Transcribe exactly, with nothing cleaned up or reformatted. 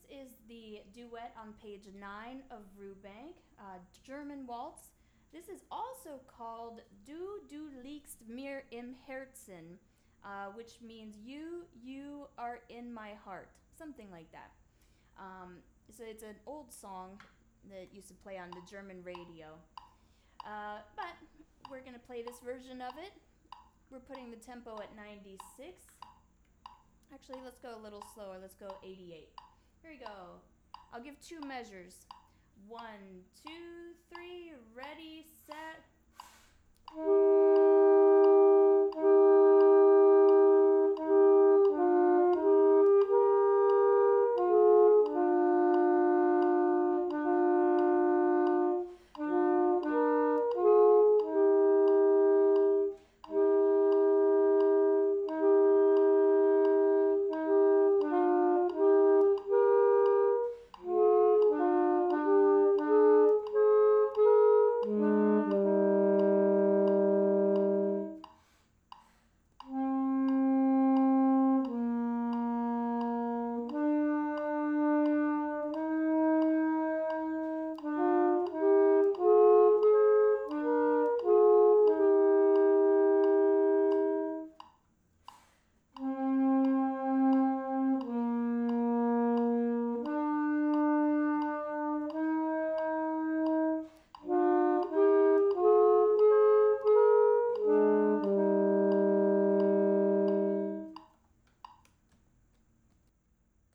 is the duet on page nine of Rubank, uh, German waltz. This is also called Du du liegst mir im Herzen, uh, which means you, you are in my heart, something like that. Um, so it's an old song that used to play on the German radio. Uh, but we're going to play this version of it. We're putting the tempo at ninety-six. Actually, let's go a little slower. Let's go eighty-eight. Here we go. I'll give two measures. One, two, three, ready, set.